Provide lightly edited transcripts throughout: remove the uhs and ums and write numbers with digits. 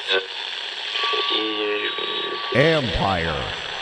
Empire.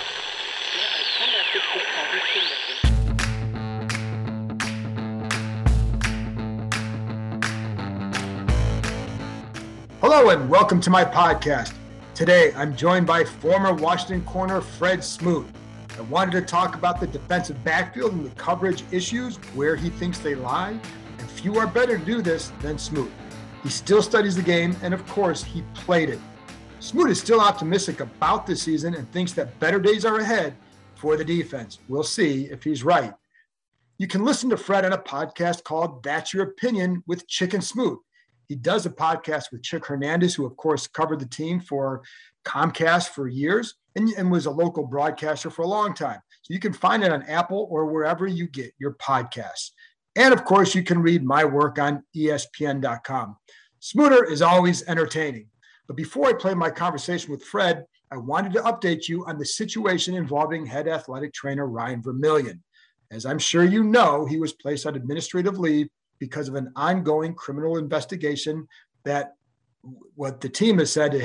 Hello and welcome to my podcast. Today I'm joined by former Washington corner Fred Smoot. I wanted to talk about the defensive backfield and the coverage issues, where he thinks they lie, and few are better to do this than Smoot. He still studies the game, and of course, he played it. Smoot is still optimistic about this season and thinks that better days are ahead for the defense. We'll see if he's right. You can listen to Fred on a podcast called That's Your Opinion with Chick and Smoot. He does a podcast with Chick Hernandez, who, of course, covered the team for Comcast for years and was a local broadcaster for a long time. So you can find it on Apple or wherever you get your podcasts. And, of course, you can read my work on ESPN.com. Smooter is always entertaining. But before I play my conversation with Fred, I wanted to update you on the situation involving head athletic trainer Ryan Vermillion. As I'm sure you know, he was placed on administrative leave because of an ongoing criminal investigation that what the team has said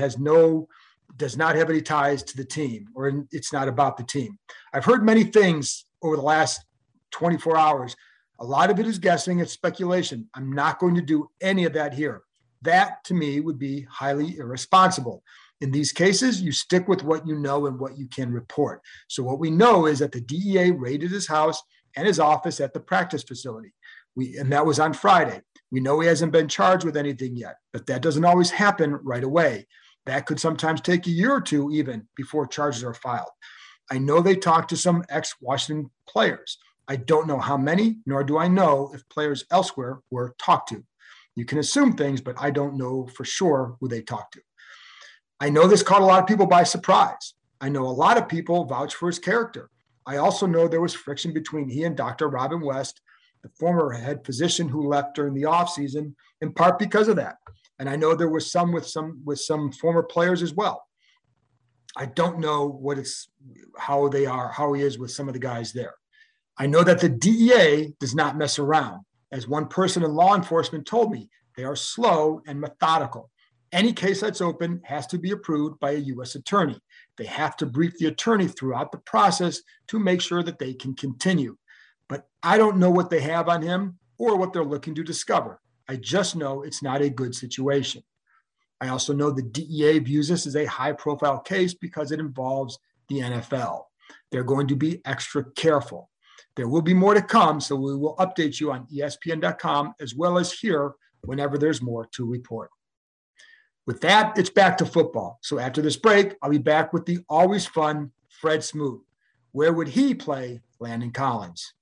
does not have any ties to the team, or it's not about the team. I've heard many things over the last 24 hours. A lot of it is guessing, it's speculation. I'm not going to do any of that here. That, to me, would be highly irresponsible. In these cases, you stick with what you know and what you can report. So what we know is that the DEA raided his house and his office at the practice facility. And that was on Friday. We know he hasn't been charged with anything yet, but that doesn't always happen right away. That could sometimes take a year or two even before charges are filed. I know they talked to some ex-Washington players. I don't know how many, nor do I know if players elsewhere were talked to. You can assume things, but I don't know for sure who they talked to. I know this caught a lot of people by surprise. I know a lot of people vouch for his character. I also know there was friction between he and Dr. Robin West, the former head physician who left during the offseason, in part because of that. And I know there was some with some former players as well. I don't know how he is with some of the guys there. I know that the DEA does not mess around. As one person in law enforcement told me, they are slow and methodical. Any case that's open has to be approved by a U.S. attorney. They have to brief the attorney throughout the process to make sure that they can continue. But I don't know what they have on him or what they're looking to discover. I just know it's not a good situation. I also know the DEA views this as a high-profile case because it involves the NFL. They're going to be extra careful. There will be more to come, so we will update you on ESPN.com as well as here whenever there's more to report. With that, it's back to football. So after this break, I'll be back with the always fun Fred Smoot. Where would he play Landon Collins?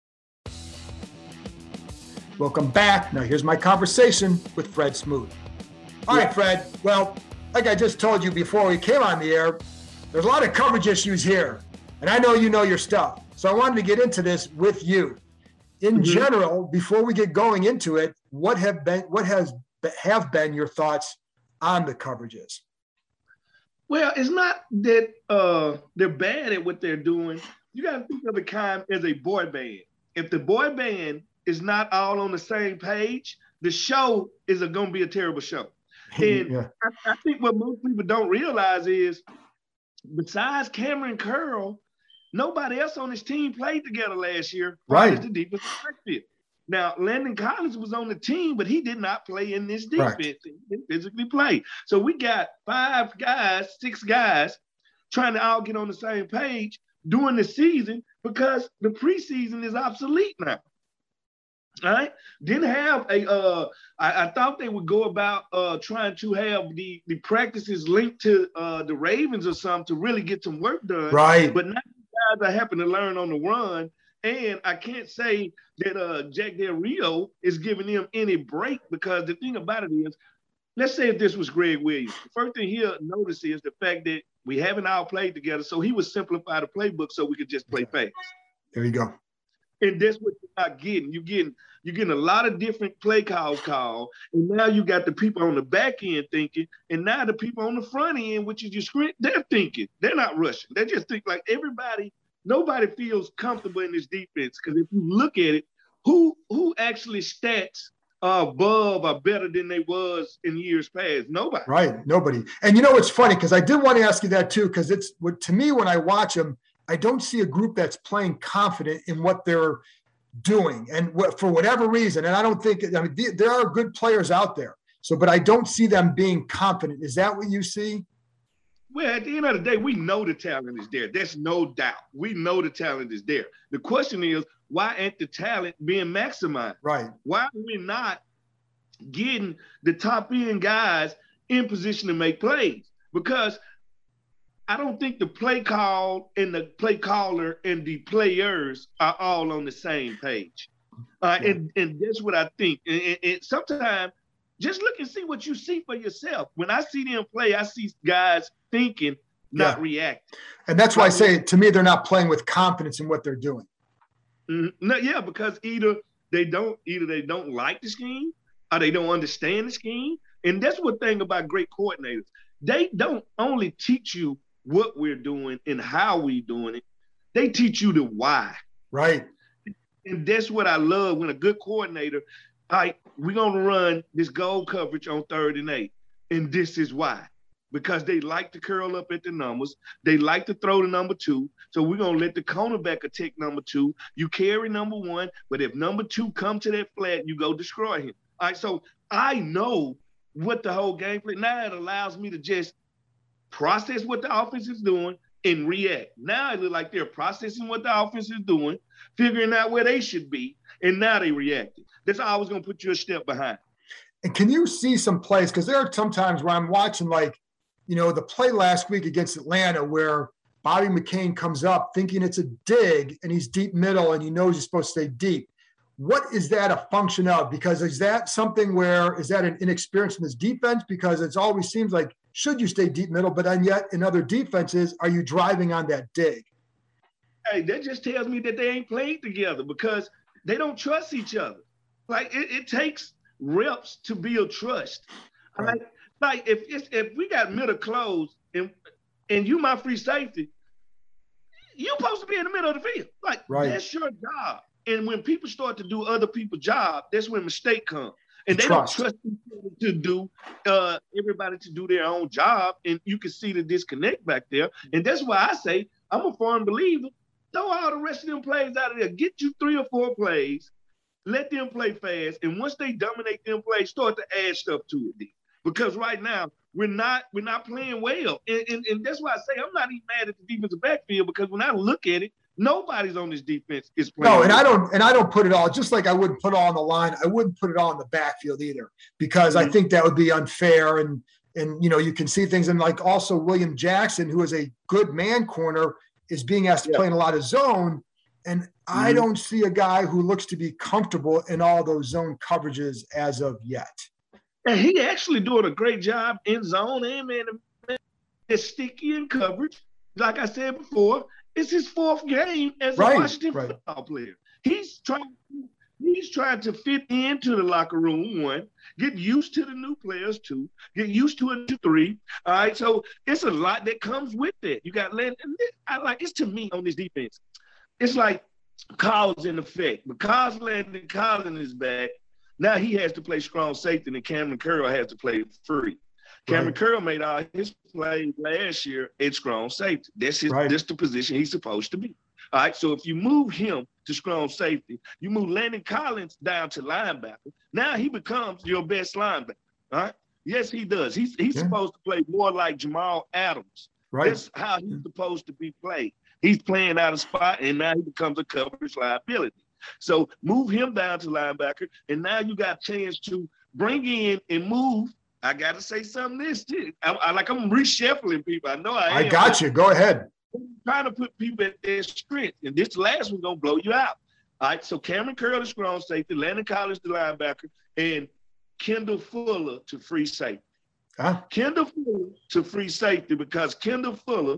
Welcome back. Now here's my conversation with Fred Smoot. All right, Fred. Well, like I just told you before we came on the air, there's a lot of coverage issues here. And I know you know your stuff. So I wanted to get into this with you. In general, before we get going into it, what have been your thoughts on the coverages? Well, it's not that they're bad at what they're doing. You got to think of it as a boy band. If the boy band is not all on the same page, the show is going to be a terrible show. And yeah. I think what most people don't realize is, besides Cameron Curl, nobody else on this team played together last year. Right. The defensive backfield. Now, Landon Collins was on the team, but he did not play in this defense. Right. He didn't physically play. So we got 6 guys trying to all get on the same page during the season because the preseason is obsolete now. All right. Didn't have I thought they would go about trying to have the practices linked to the Ravens or something to really get some work done. Right. But now guys are having to learn on the run. And I can't say that Jack Del Rio is giving them any break, because the thing about it is, let's say if this was Greg Williams, the first thing he'll notice is the fact that we haven't all played together. So he would simplify the playbook so we could just play fast. There you go. And that's what you're not getting. You're getting a lot of different play calls called. And now you got the people on the back end thinking, and now the people on the front end, which is your screen, they're thinking. They're not rushing. They just think like nobody feels comfortable in this defense. Because if you look at it, who actually stats above or better than they was in years past? Nobody. Right, nobody. And you know, it's funny because I did want to ask you that too, because it's to me when I watch them, I don't see a group that's playing confident in what they're doing, and for whatever reason. And I don't think, I mean, there are good players out there. So, but I don't see them being confident. Is that what you see? Well, at the end of the day, we know the talent is there. There's no doubt. We know the talent is there. The question is, why ain't the talent being maximized? Right. Why are we not getting the top end guys in position to make plays? Because I don't think the play call and the play caller and the players are all on the same page. And that's what I think. And sometimes just look and see what you see for yourself. When I see them play, I see guys thinking, not reacting. And that's why I say, to me, they're not playing with confidence in what they're doing. No, yeah, because either they don't like the scheme or they don't understand the scheme. And that's one thing about great coordinators. They don't only teach you what we're doing and how we're doing it. They teach you the why. Right. And that's what I love when a good coordinator, all right, we're going to run this goal coverage on 3rd and 8. And this is why. Because they like to curl up at the numbers. They like to throw the number 2. So we're going to let the cornerback attack number 2. You carry number 1, but if number 2 come to that flat, you go destroy him. All right, so I know what the whole game plan. Now it allows me to just process what the offense is doing and react. Now it looks like they're processing what the offense is doing, figuring out where they should be, and now they reacting. That's always going to put you a step behind. And can you see some plays? Because there are some times where I'm watching, like, you know, the play last week against Atlanta where Bobby McCain comes up thinking it's a dig and he's deep middle and he knows he's supposed to stay deep. What is that a function of? Because is that something where, is that an inexperience in this defense? Because it always seems like, should you stay deep middle, but then yet in other defenses, are you driving on that dig? Hey, that just tells me that they ain't played together because they don't trust each other. Like it takes reps to build trust. Right. Like if we got middle closed and you my free safety, you're supposed to be in the middle of the field. Like that's your job. And when people start to do other people's job, that's when mistake comes. And they don't trust people to do everybody to do their own job. And you can see the disconnect back there. And that's why I say I'm a firm believer. Throw all the rest of them plays out of there. Get you 3 or 4 plays. Let them play fast. And once they dominate them plays, start to add stuff to it. Then. Because right now we're not playing well. And that's why I say I'm not even mad at the defensive backfield because when I look at it, nobody's on this defense is playing. No, and I don't put it all, just like I wouldn't put it all on the line, I wouldn't put it all in the backfield either, because I think that would be unfair. And you know, you can see things, and like also William Jackson, who is a good man corner, is being asked to play in a lot of zone. And I don't see a guy who looks to be comfortable in all those zone coverages as of yet. And he actually doing a great job in zone and man. It's sticky in coverage. Like I said before, it's his 4th game as a Washington football player. He's trying to fit into the locker room, 1, get used to the new players, 2, get used to it, 3. All right, so it's a lot that comes with it. You got Landon. It's to me on this defense. It's like cause and effect. Because Landon Collins is back, now he has to play strong safety, and Cameron Curl has to play free. Cameron Curl made all his plays last year at strong safety. That's the position he's supposed to be. All right, so if you move him to strong safety, you move Landon Collins down to linebacker. Now he becomes your best linebacker. All right, yes, he does. He's supposed to play more like Jamal Adams. Right. That's how he's supposed to be played. He's playing out of spot, and now he becomes a coverage liability. So move him down to linebacker, and now you got a chance to bring in and move. I got to say something this too. I'm reshuffling people. I know I am. I got you. Go ahead. I'm trying to put people at their strength, and this last one's going to blow you out. All right, so Cameron Curl is strong safety, Landon Collins the linebacker, and Kendall Fuller to free safety. Kendall Fuller to free safety because Kendall Fuller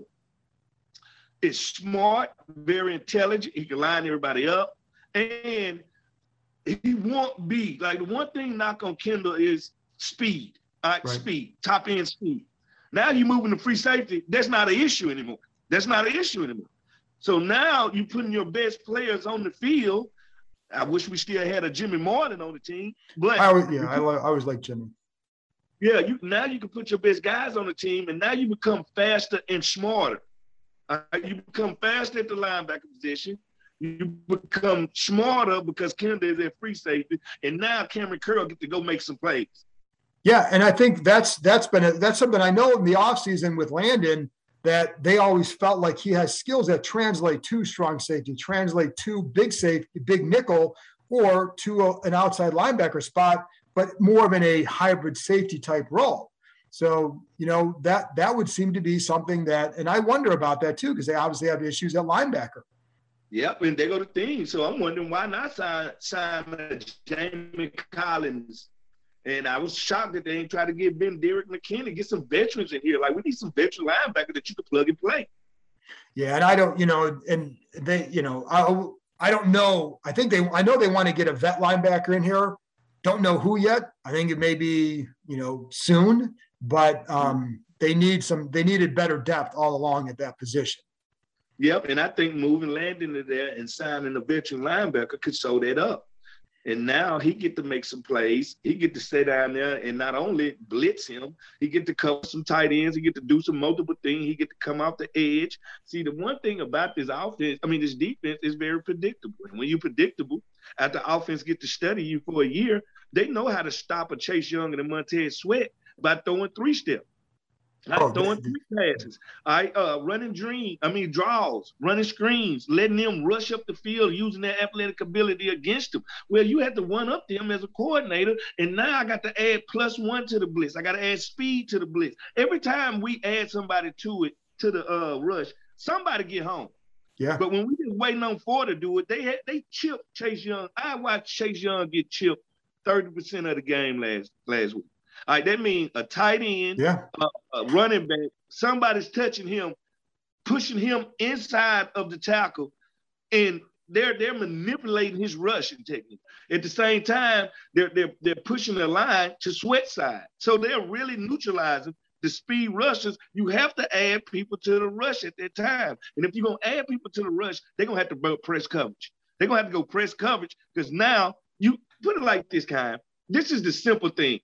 is smart, very intelligent. He can line everybody up, and he won't be like the one thing knock on Kendall is speed. All right, speed, top end speed. Now you're moving to free safety. That's not an issue anymore. So now you're putting your best players on the field. I wish we still had a Jimmy Martin on the team. But I always like Jimmy. Yeah, now you can put your best guys on the team, and now you become faster and smarter. You become faster at the linebacker position. You become smarter because Kendall is at free safety, and now Cameron Curl get to go make some plays. Yeah, and I think that's something I know in the offseason with Landon, that they always felt like he has skills that translate to strong safety, translate to big safety, big nickel, or to an outside linebacker spot, but more of in a hybrid safety type role. So, that would seem to be something that, and I wonder about that too, because they obviously have issues at linebacker. Yep, and they go to things. So I'm wondering why not sign Jamie Collins. And I was shocked that they ain't try to get Derek McKinney, get some veterans in here. Like, we need some veteran linebacker that you can plug and play. Yeah, and I don't, and they, I don't know. I know they want to get a vet linebacker in here. Don't know who yet. I think it may be, soon, but they needed better depth all along at that position. Yep, and I think moving Landon to there and signing a veteran linebacker could sew that up. And now he get to make some plays. He get to stay down there and not only blitz him, he get to cover some tight ends. He get to do some multiple things. He get to come off the edge. See, the one thing about this defense is very predictable. And when you're predictable, after offense get to study you for a year, they know how to stop a Chase Young and a Montez Sweat by throwing three-step. Throwing three passes, running draws, running screens, letting them rush up the field using their athletic ability against them. Well, you have to one up them as a coordinator, and now I got to add +1 to the blitz. I got to add speed to the blitz. Every time we add somebody to the rush, somebody get home. Yeah. But when we just waiting on 4 to do it, they chipped Chase Young. I watched Chase Young get chipped 30% of the game last week. All right, that means a tight end, a running back, somebody's touching him, pushing him inside of the tackle, and they're manipulating his rushing technique. At the same time, they're pushing the line to Sweat side. So they're really neutralizing the speed rushers. You have to add people to the rush at that time. And if you're going to add people to the rush, they're going to have to press coverage. They're going to have to go press coverage because now you put it like this, Kyle. This is the simple thing.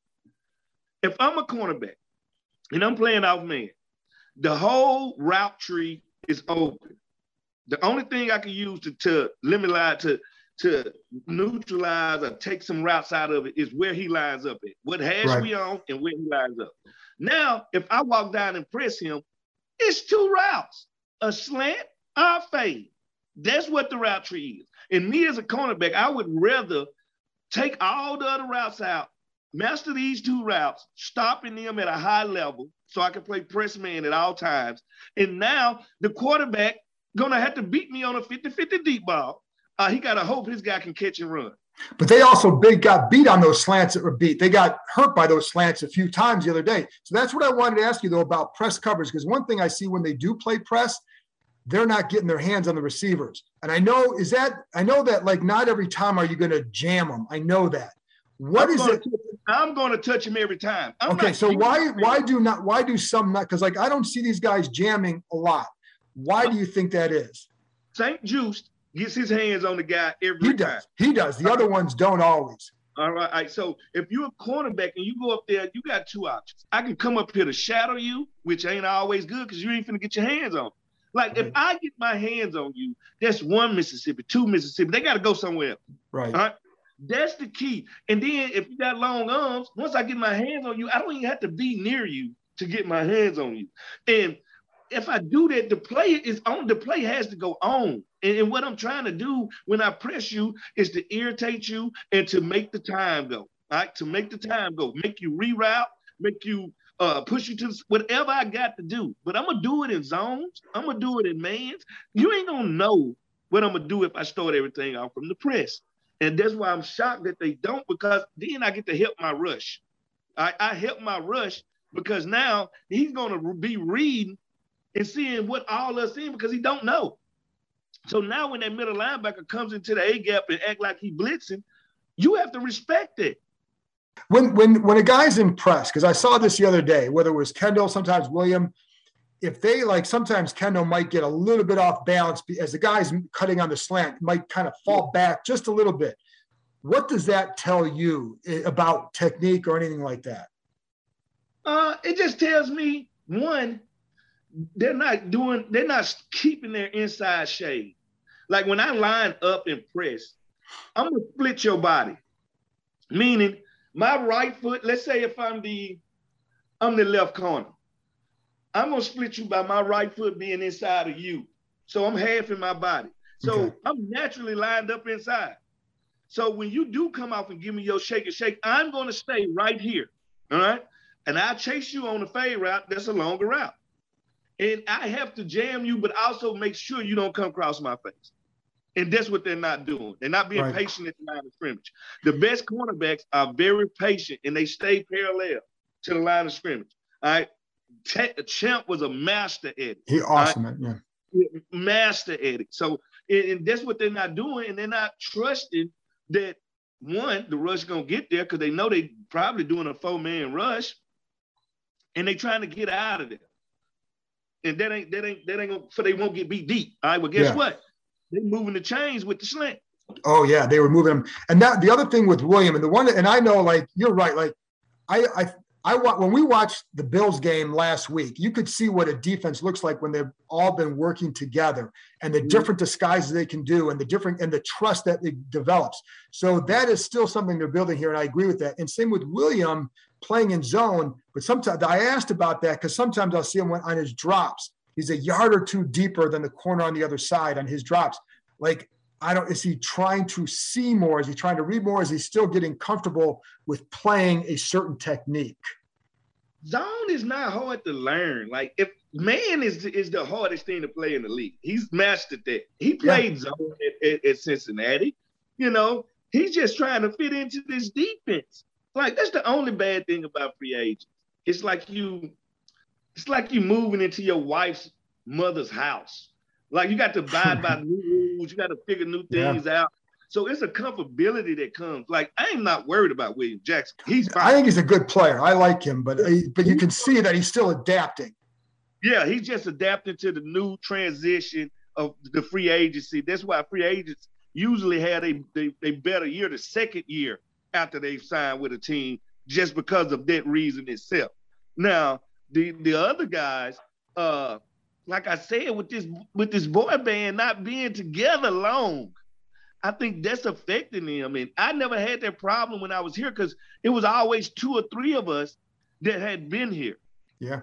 If I'm a cornerback and I'm playing off man, the whole route tree is open. The only thing I can use to limit to neutralize or take some routes out of it is where he lines up at, what hash we on and where he lines up. Now, if I walk down and press him, it's 2 routes, a slant or a fade. That's what the route tree is. And me as a cornerback, I would rather take all the other routes out, master these 2 routes, stopping them at a high level so I can play press man at all times. And now the quarterback going to have to beat me on a 50-50 deep ball. He got to hope his guy can catch and run. But they also got beat on those slants that were beat. They got hurt by those slants a few times the other day. So that's what I wanted to ask you, though, about press coverage, because one thing I see when they do play press, they're not getting their hands on the receivers. And I know that like not every time are you going to jam them. I know that. I'm going to touch him every time. So why do some not? Because like I don't see these guys jamming a lot. Why do you think that is? St. Juste gets his hands on the guy every time. He does. The other ones don't always. All right. So if you're a cornerback and you go up there, you got 2 options. I can come up here to shadow you, which ain't always good because you ain't finna get your hands on. Like if I get my hands on you, that's 1 Mississippi, 2 Mississippi. They got to go somewhere else. Right. All right. That's the key. And then if you got long arms, once I get my hands on you, I don't even have to be near you to get my hands on you. And if I do that, the play is on. The play has to go on. And what I'm trying to do when I press you is to irritate you and to make the time go. All right, to make the time go, make you reroute, make you push you to whatever I got to do. But I'm gonna do it in zones. I'm gonna do it in mans. You ain't gonna know what I'm gonna do if I start everything off from the press. And that's why I'm shocked that they don't, because then I get to help my rush. I help my rush because now he's going to be reading and seeing what all us in because he don't know. So now when that middle linebacker comes into the A-gap and act like he blitzing, you have to respect it. When a guy's in press, because I saw this the other day, whether it was Kendall, sometimes William, if they like, sometimes Kendall might get a little bit off balance as the guy's cutting on the slant, might kind of fall back just a little bit. What does that tell you about technique or anything like that? It just tells me, one, they're not keeping their inside shade. Like when I line up and press, I'm gonna split your body. Meaning my right foot, let's say if I'm the left corner, I'm gonna split you by my right foot being inside of you. So I'm half in my body. So okay. I'm naturally lined up inside. So when you do come off and give me your shake and shake, I'm gonna stay right here. All right. And I chase you on the fade route, that's a longer route. And I have to jam you, but also make sure you don't come across my face. And that's what they're not doing. They're not being patient at the line of scrimmage. The best cornerbacks are very patient and they stay parallel to the line of scrimmage. All right. Champ was a master at it. He awesome, right? Yeah. Master at it. So, and that's what they're not doing. And they're not trusting that, one, the rush gonna get there because they know they probably doing a 4-man rush and they trying to get out of there. And that ain't gonna, so they won't get beat deep. All right, well, guess what? They moving the chains with the slant. Oh yeah, they were moving them. And that the other thing with William, and the one, and I know, like, you're right. Like when we watched the Bills game last week, you could see what a defense looks like when they've all been working together and the different disguises they can do and the trust that it develops. So that is still something they're building here. And I agree with that. And same with William playing in zone. But sometimes I asked about that because sometimes I'll see him on his drops. He's a yard or two deeper than the corner on the other side on his drops. Like, is he trying to see more? Is he trying to read more? Is he still getting comfortable with playing a certain technique? Zone is not hard to learn. Like, if man is the hardest thing to play in the league. He's mastered that. He played zone at Cincinnati. You know, he's just trying to fit into this defense. Like, that's the only bad thing about free agents. It's like you moving into your wife's mother's house. Like, you got to abide by new rules. You got to figure new things out. So it's a comfortability that comes. Like, I am not worried about William Jackson. He's fine. I think he's a good player. I like him, but you can see that he's still adapting. Yeah, he's just adapting to the new transition of the free agency. That's why free agents usually have a better year the second year after they've signed with a team, just because of that reason itself. Now, the other guys, like I said, with this boy band not being together long, I think that's affecting them. And I never had that problem when I was here because it was always 2 or 3 of us that had been here. Yeah.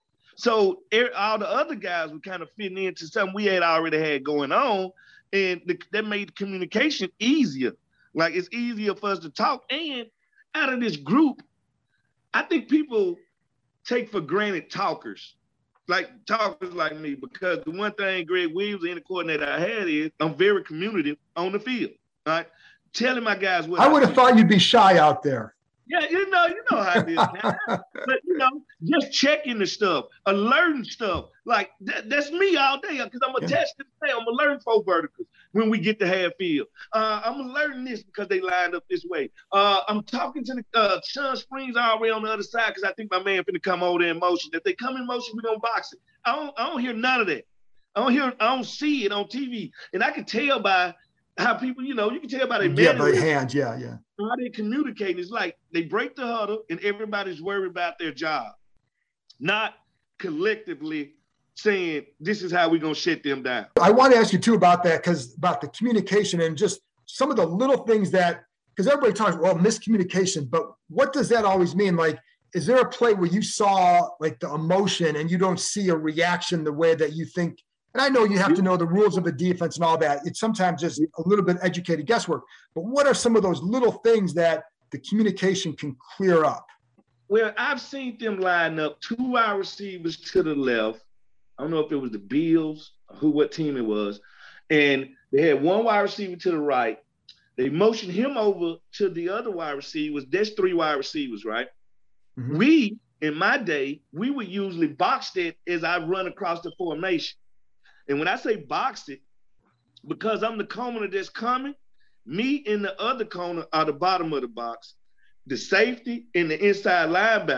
So all the other guys were kind of fitting into something we had already had going on, and that made communication easier. Like, it's easier for us to talk. And out of this group, I think people take for granted talkers like me, because the one thing Greg Williams, the coordinator I had, is I'm very communicative on the field. All right, telling my guys what I would have thought you'd be shy out there. Yeah, you know how it is now. But, just checking the stuff, alerting stuff. Like, that's me all day, because I'm attached to the play. I'm alerting 4 verticals when we get to half field. I'm alerting this because they lined up this way. I'm talking to the Sean Springs already on the other side because I think my man finna come over there in motion. If they come in motion, we're going to box it. I don't hear none of that. I don't see it on TV. And I can tell by how people, you can tell by their hands, yeah. How they communicate is like they break the huddle and everybody's worried about their job, not collectively saying this is how we're going to shut them down. I want to ask you too about that, about the communication and just some of the little things because everybody talks, miscommunication, but what does that always mean? Like, is there a play where you saw like the emotion and you don't see a reaction the way that you think? And I know you have to know the rules of the defense and all that. It's sometimes just a little bit educated guesswork. But what are some of those little things that the communication can clear up? Well, I've seen them line up 2 wide receivers to the left. I don't know if it was the Bills or what team it was. And they had 1 wide receiver to the right. They motioned him over to the other wide receivers. There's 3 wide receivers, right? Mm-hmm. In my day, we would usually box that as I run across the formation. And when I say box it, because I'm the corner that's coming, me and the other corner are the bottom of the box. The safety and the inside linebacker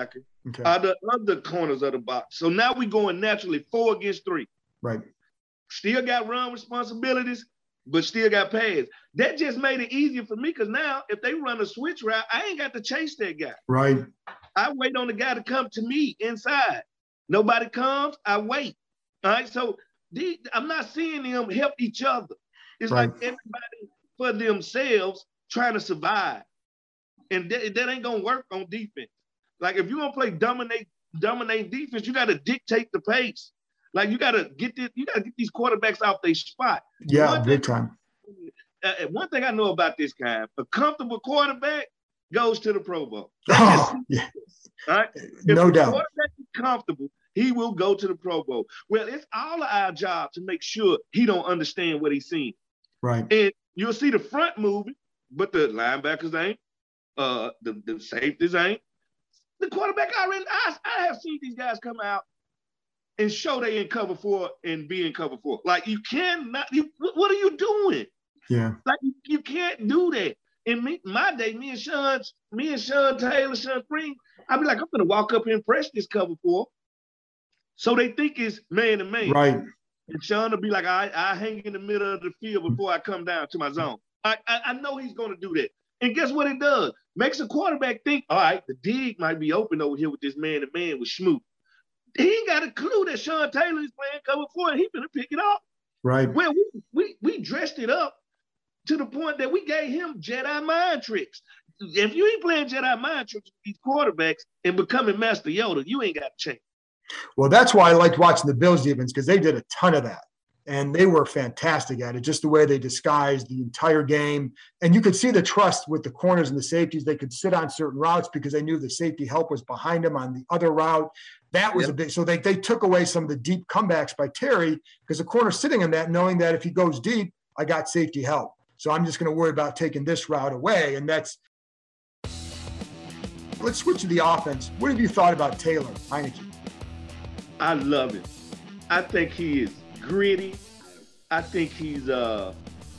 are the other corners of the box. So now we're going naturally 4 against 3. Right. Still got run responsibilities, but still got pass. That just made it easier for me because now if they run a switch route, I ain't got to chase that guy. Right. I wait on the guy to come to me inside. Nobody comes, I wait. All right. So I'm not seeing them help each other. It's like everybody for themselves trying to survive. And that ain't gonna work on defense. Like if you're gonna play dominate defense, you gotta dictate the pace. Like you gotta get these quarterbacks off their spot. Yeah, big time. One thing I know about this guy, a comfortable quarterback goes to the Pro Bowl. Oh, yeah. All right? No doubt. If the quarterback is comfortable, he will go to the Pro Bowl. Well, it's all of our job to make sure he don't understand what he's seeing. Right. And you'll see the front moving, but the linebackers ain't. The safeties ain't. The quarterback I have seen these guys come out and show they in cover 4 and be in cover 4. Like you cannot. What are you doing? Yeah. Like you can't do that. In my day, me and Sean Taylor, Sean Spring, I'd be like, I'm gonna walk up here and press this cover 4. So they think it's man to man. Right. And Sean will be like, I hang in the middle of the field before I come down to my zone. I know he's gonna do that. And guess what it does? Makes a quarterback think, all right, the dig might be open over here with this man-to-man with Smoot. He ain't got a clue that Sean Taylor is playing cover 4 and he's gonna pick it up. Right. Well, we dressed it up to the point that we gave him Jedi mind tricks. If you ain't playing Jedi mind tricks with these quarterbacks and becoming Master Yoda, you ain't got to change. Well, that's why I liked watching the Bills defense because they did a ton of that. And they were fantastic at it, just the way they disguised the entire game. And you could see the trust with the corners and the safeties. They could sit on certain routes because they knew the safety help was behind them on the other route. That was a big – so they took away some of the deep comebacks by Terry because the corner's sitting in that knowing that if he goes deep, I got safety help. So I'm just going to worry about taking this route away. And that's – let's switch to the offense. What have you thought about Taylor Heinicke? I love it. I think he is gritty. I think he has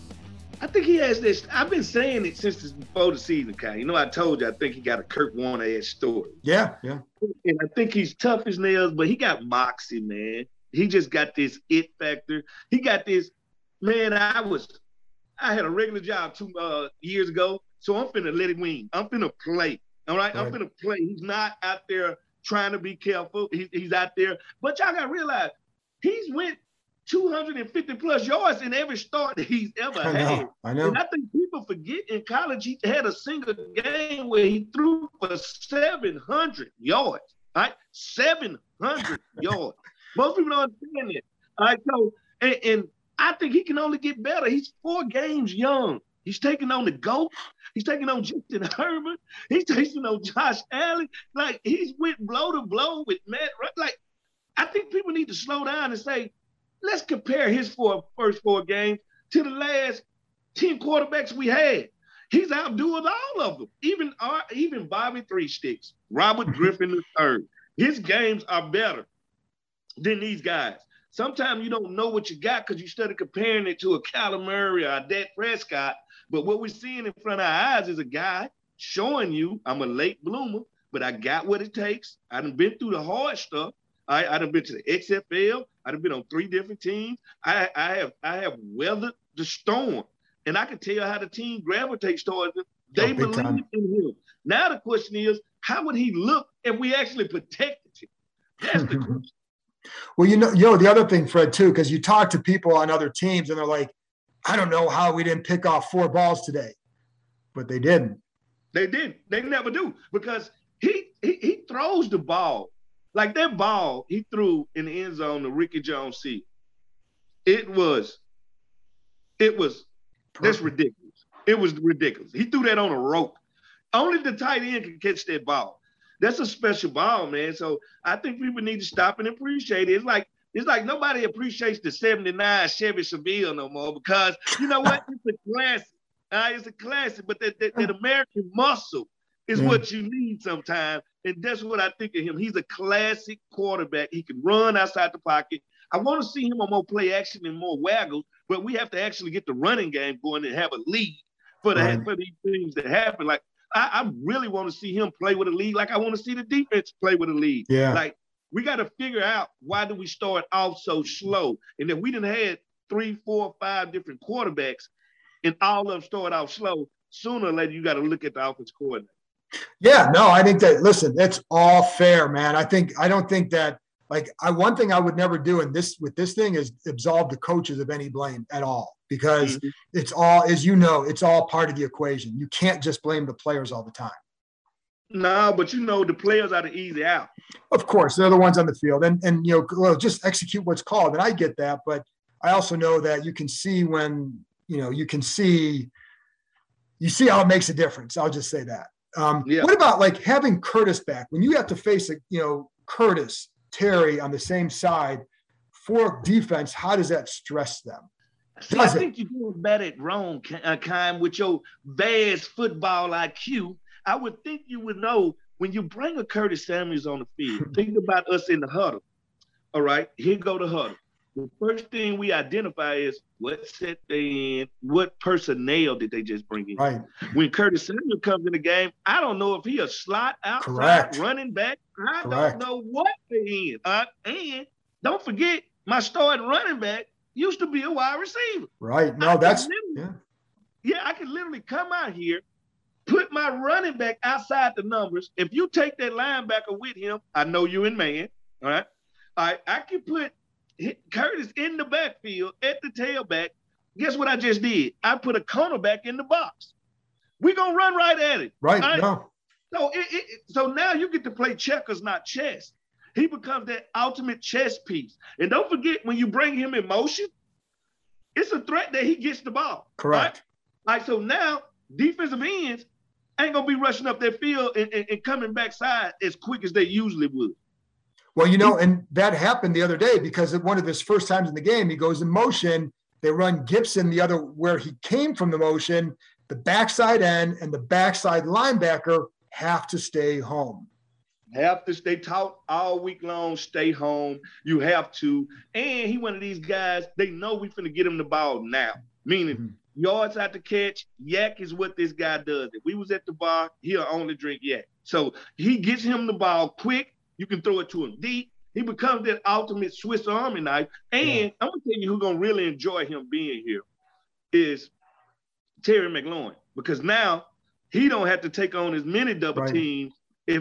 this. I've been saying it since before the season, Kai. You know, I told you I think he got a Kurt Warner-esque story. Yeah. And I think he's tough as nails, but he got moxie, man. He just got this it factor. He got this, man, I had a regular job 2 years ago, so I'm finna let it wing. I'm finna play, all right? I'm finna play. He's not out there trying to be careful. He's out there. But y'all got to realize, he's went 250 plus yards in every start that he's ever had. I know. And I think people forget in college he had a single game where he threw for 700 yards. Right? 700 yards. Most people don't understand that. All right, so and I think he can only get better. He's 4 games young. He's taking on the GOAT. He's taking on Justin Herbert. He's taking on Josh Allen. Like, he's went blow to blow with Matt. Like, I think people need to slow down and say, let's compare his first 4 games to the last 10 quarterbacks we had. He's outdoing all of them, even Bobby Three Sticks, Robert Griffin III. His games are better than these guys. Sometimes you don't know what you got because you started comparing it to a Kyler Murray or a Dak Prescott. But what we're seeing in front of our eyes is a guy showing you, I'm a late bloomer, but I got what it takes. I done been through the hard stuff. I done been to the XFL. I done been on 3 different teams. I have weathered the storm. And I can tell you how the team gravitates towards him. They believe in him. Now the question is, how would he look if we actually protected him? That's the question. Well, the other thing, Fred, too, because you talk to people on other teams and they're like, I don't know how we didn't pick off 4 balls today. But they didn't. They didn't. They never do. Because he throws the ball. Like that ball he threw in the end zone to Ricky Jones C. It was that's ridiculous. It was ridiculous. He threw that on a rope. Only the tight end can catch that ball. That's a special ball, man. So I think people need to stop and appreciate it. It's like nobody appreciates the 79 Chevy Seville no more because you know what? It's a classic. It's a classic, but that American muscle is what you need sometimes. And that's what I think of him. He's a classic quarterback. He can run outside the pocket. I want to see him on more play action and more waggles, but we have to actually get the running game going and have a lead for these things that happen. Like I really want to see him play with a lead like I want to see the defense play with a lead. Yeah. Like, we got to figure out why do we start off so slow? And if we done had 3, 4, 5 different quarterbacks and all of them started out slow, sooner or later you got to look at the offense coordinator. Yeah, no, I think that, listen, that's all fair, man. I don't think that, like, one thing I would never do with this thing is absolve the coaches of any blame at all, because it's all, as you know, it's all part of the equation. You can't just blame the players all the time. No, but the players are the easy out. Of course, they're the ones on the field, and just execute what's called. And I get that, but I also know that you can see when, you see how it makes a difference. I'll just say that. What about like having Curtis back when you have to face Curtis, Terry on the same side for defense? How does that stress them? I think you're doing better at wrong, Kime, with your vast football IQ. I would think you would know when you bring a Curtis Samuels on the field. Think about us in the huddle. All right, here go the huddle. The first thing we identify is what set they in, what personnel did they just bring in. Right. When Curtis Samuel comes in the game, I don't know if he a slot outside running back. I don't know what they in. And don't forget, my starting running back used to be a wide receiver. Right. No, I could literally come out here, put my running back outside the numbers. If you take that linebacker with him, I know you in man. All right. I can put Curtis in the backfield at the tailback. Guess what I just did? I put a cornerback in the box. We're going to run right at it. Right. No. So now you get to play checkers, not chess. He becomes that ultimate chess piece. And don't forget, when you bring him in motion, it's a threat that he gets the ball. Correct. Right? So now defensive ends ain't going to be rushing up their field and coming backside as quick as they usually would. Well, and that happened the other day because at one of his first times in the game, he goes in motion. They run Gibson the other where he came from the motion. The backside end and the backside linebacker have to stay home. Have to stay taught all week long, stay home. You have to. And he one of these guys, they know we finna get him the ball now. Meaning yards out to catch, yak is what this guy does. If we was at the bar, he'll only drink yak. So he gets him the ball quick. You can throw it to him deep. He becomes that ultimate Swiss Army knife. And I'm going to tell you who's going to really enjoy him being here is Terry McLaurin. Because now he don't have to take on as many double teams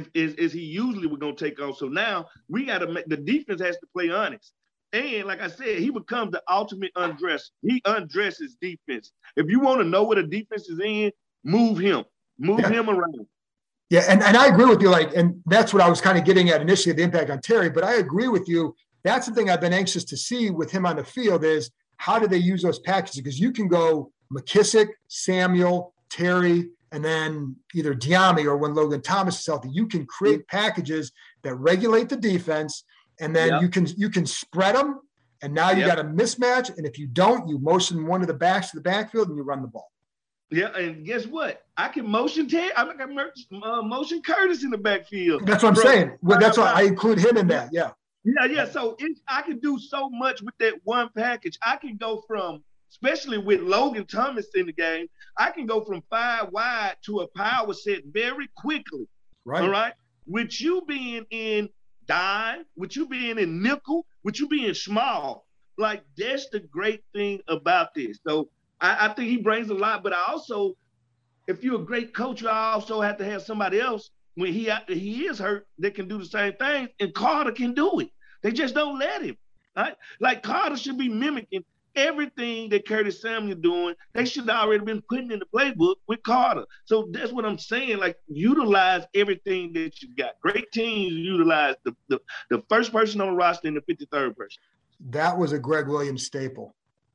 as he usually would going to take on. So now we got to make – the defense has to play honest. And like I said, he becomes the ultimate undresser. He undresses defense. If you want to know what a defense is in, move him. Move him around. Yeah, and I agree with you. And that's what I was kind of getting at initially, the impact on Terry. But I agree with you. That's the thing I've been anxious to see with him on the field is how do they use those packages? Because you can go McKissick, Samuel, Terry, and then either Diami or when Logan Thomas is healthy. You can create packages that regulate the defense, and then you can spread them. And now you got a mismatch. And if you don't, you motion one of the backs to the backfield and you run the ball. Yeah, and guess what? I can motion Terry. I can motion Curtis in the backfield. That's what I'm saying. Well, that's why I include him in that. Yeah. Yeah. So I can do so much with that one package. I can go from, especially with Logan Thomas in the game, I can go from 5 wide to a power set very quickly. Right. All right. With you being in dime, with you being in nickel, with you being small, like that's the great thing about this. So I think he brings a lot, but I also, if you're a great coach, you also have to have somebody else when he is hurt that can do the same thing, and Carter can do it. They just don't let him. Right? Like Carter should be mimicking everything that Curtis Samuel doing. They should have already been putting in the playbook with Carter. So that's what I'm saying. Like utilize everything that you got. Great teams utilize the first person on the roster and the 53rd person. That was a Greg Williams staple.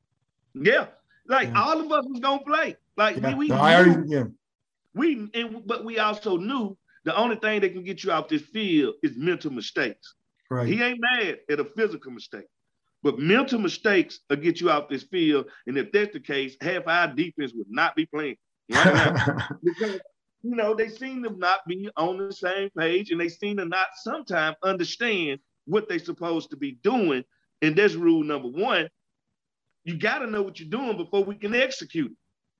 Yeah. Like all of us was gonna play. Like but we also knew the only thing that can get you off this field is mental mistakes. Right. He ain't mad at a physical mistake, but mental mistakes will get you off this field. And if that's the case, half our defense would not be playing right now because they seem to not be on the same page, and they seem to not sometimes understand what they're supposed to be doing. And that's rule number one. You got to know what you're doing before we can execute it.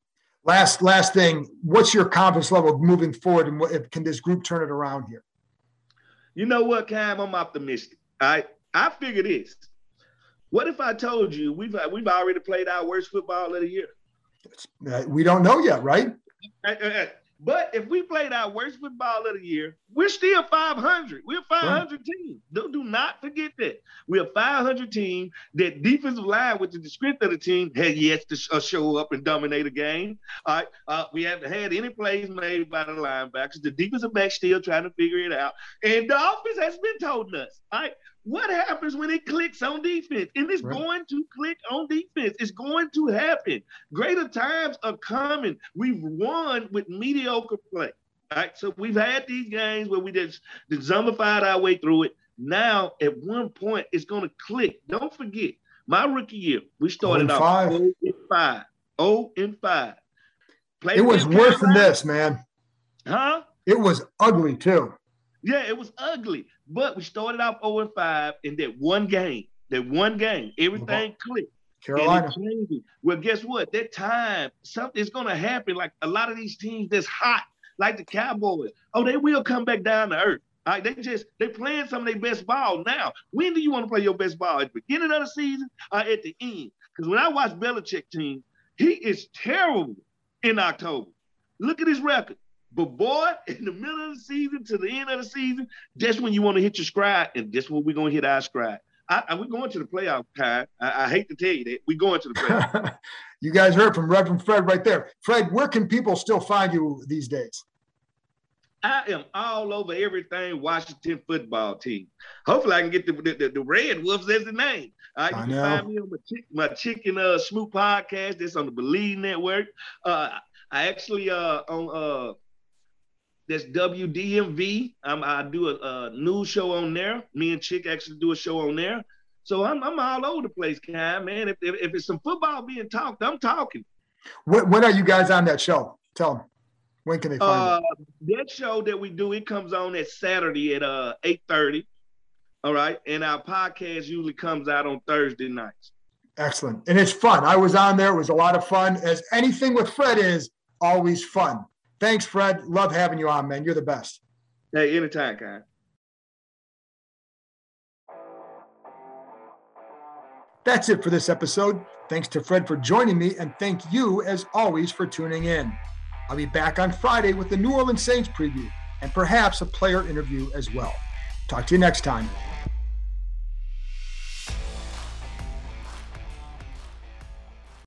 Last thing, what's your confidence level moving forward, and can this group turn it around here? You know what, Cam? I'm optimistic. I figure this. What if I told you we've already played our worst football of the year? We don't know yet, right? But if we played our worst football of the year, we're still 500. We're a 500 team. Do not forget that. We're a 500 team. That defensive line, which is the strength of the team, has yet to show up and dominate a game. All right. We haven't had any plays made by the linebackers. The defensive back still trying to figure it out. And the offense has been told us, all right, what happens when it clicks on defense? And it's going to click on defense. It's going to happen. Greater times are coming. We've won with mediocre play. All right, so we've had these games where we just zombified our way through it. Now, at one point, it's going to click. Don't forget, my rookie year, we started off 0-5. 0-5. It was worse than this, man. Huh? It was ugly, too. Yeah, it was ugly. But we started off 0-5 in that one game. Everything clicked. Carolina. Well, guess what? That time, something's going to happen. Like a lot of these teams that's hot, like the Cowboys. Oh, they will come back down to earth. All right, they're playing some of their best ball now. When do you want to play your best ball? At the beginning of the season or at the end? Because when I watch Belichick team, he is terrible in October. Look at his record. But boy, in the middle of the season to the end of the season, that's when you want to hit your stride, and that's when we're going to hit our stride. We're going to the playoff, Kai. I hate to tell you that. We're going to the playoff. You guys heard from Reverend Fred right there. Fred, where can people still find you these days? I am all over everything Washington football team. Hopefully I can get the Red Wolves as the name. You can find me on my Chicken Schmoot podcast. That's on the Believe Network. I actually on that's WDMV. I do a news show on there. Me and Chick actually do a show on there. So I'm all over the place, Cam, man. If it's some football being talked, I'm talking. When are you guys on that show? Tell them. When can they find it? That show that we do, it comes on at Saturday at 8:30. All right. And our podcast usually comes out on Thursday nights. Excellent. And it's fun. I was on there. It was a lot of fun. As anything with Fred is always fun. Thanks, Fred. Love having you on, man. You're the best. Hey, anytime, Kai. That's it for this episode. Thanks to Fred for joining me, and thank you, as always, for tuning in. I'll be back on Friday with the New Orleans Saints preview and perhaps a player interview as well. Talk to you next time.